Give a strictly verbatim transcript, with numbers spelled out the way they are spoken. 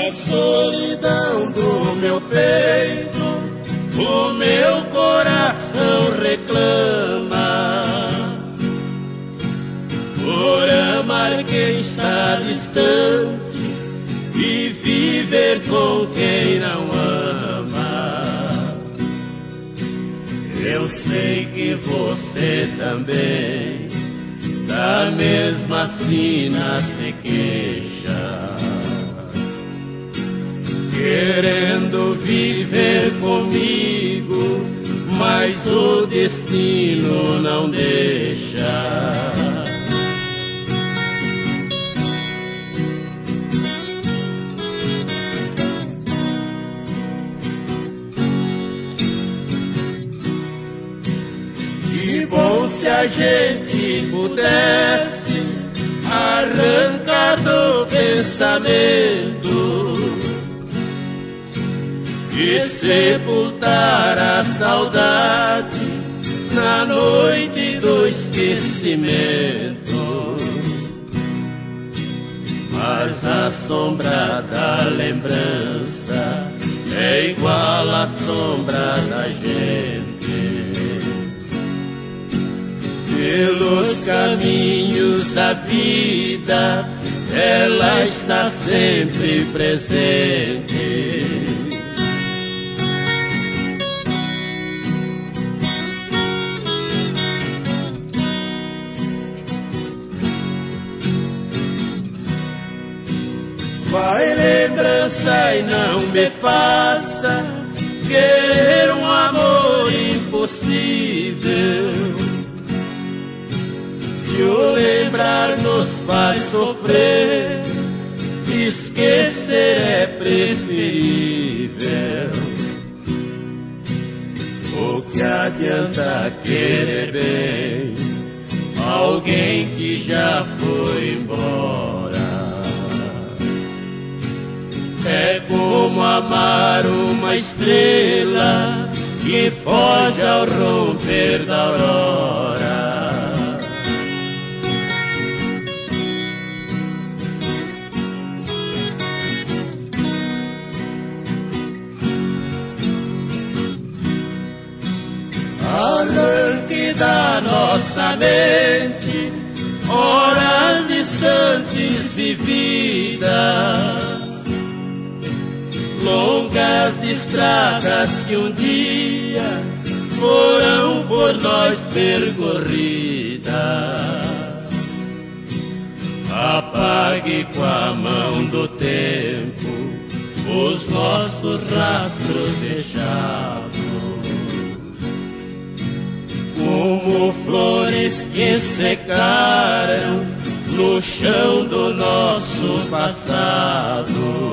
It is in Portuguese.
Na solidão do meu peito, o meu coração reclama por amar quem está distante e viver com quem não ama. Eu sei que você também da mesma sina se queixa, querendo viver comigo, mas o destino não deixa. Que bom se a gente pudesse arrancar do pensamento e sepultar a saudade na noite do esquecimento. Mas a sombra da lembrança é igual à sombra da gente. Pelos caminhos da vida, ela está sempre presente. Vai lembrança e não me faça querer um amor impossível. Se o lembrar nos faz sofrer, esquecer é preferível. O que adianta querer bem alguém que já foi embora? É como amar uma estrela que foge ao romper da aurora. Arranque da nossa mente horas distantes vividas, longas estradas que um dia foram por nós percorridas. Apague com a mão do tempo os nossos rastros deixados, como flores que secaram no chão do nosso passado.